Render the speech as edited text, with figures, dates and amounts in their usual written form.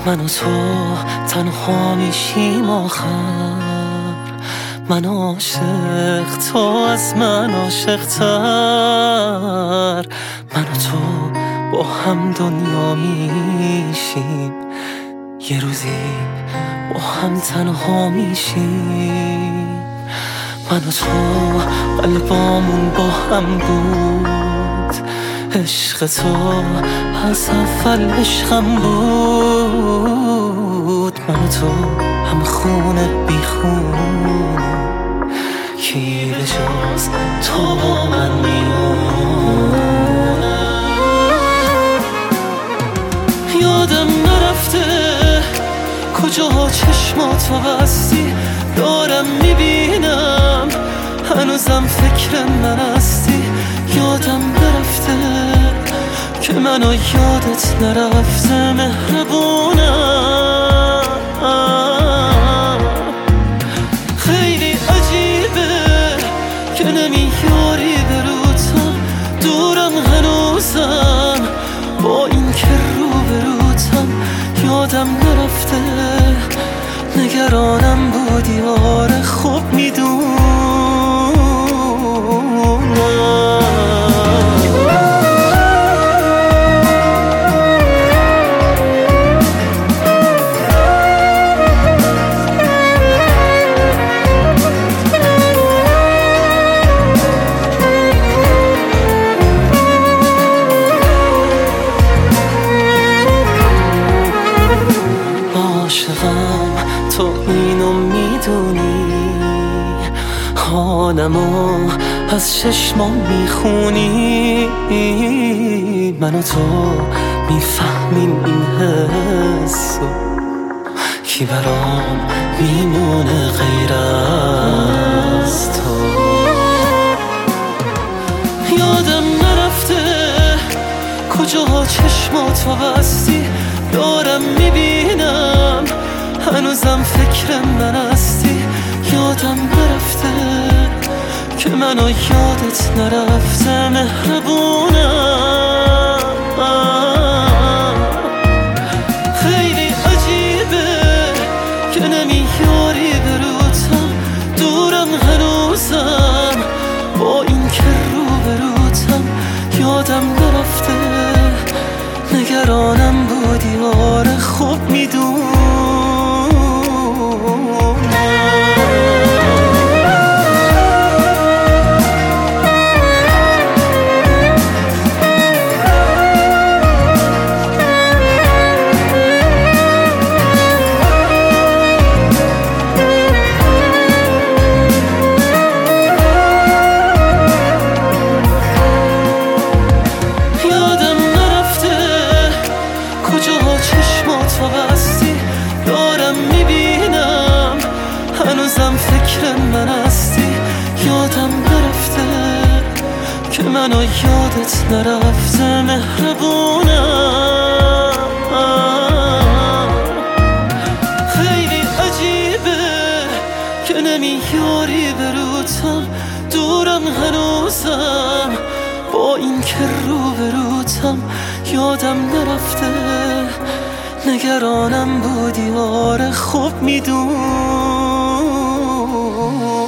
من و تو تنها میشیم آخر، من عاشق، تو از من عاشق‌تر. من و تو با هم دنیا میشیم، یه روزی با هم تنها میشیم. من و تو قلبامون با هم بود، عشق تو از اول عشقم بود. من و تو هم خونه بی خونه، کی به جز تو با من میمونه. یادم نرفته کجاها چشماتو بستی، دارم میبینم هنوزم فکر من هستی. یادم نرفته که منو یادت نرفته مهربونم. خیلی عجیبه که نمیاری بروتم، دورم هنوزم با این که روبروتم. یادم نرفته نگرانم بودی، آره خوب میدونم. عاشقم تو اینو میدونی، حالمو از چشمام میخونی. من و تو میفهمیم این حسو، کی برام میمونه غیر از تو. یادم نرفته کجاها چشماتو بستی، دارم میبینم هنوزم فکر من هستی. یادم نرفته که منو یادت نرفته مهربونم. خیلی عجیبه که نمیاری بروتم، دورم هنوزم با این که روبروتم. یادم نرفته نگرانم بودی، آره خوب میدونم. چشماتو بستی، دارم میبینم هنوزم فکر من هستی. یادم نرفته که منو یادت نرفته مهربونم. خیلی عجیبه که نمیاری بروتم، دورم هنوزم با این که روبروتم. یادم نرفته نگرانم بودی، آره خوب میدونم.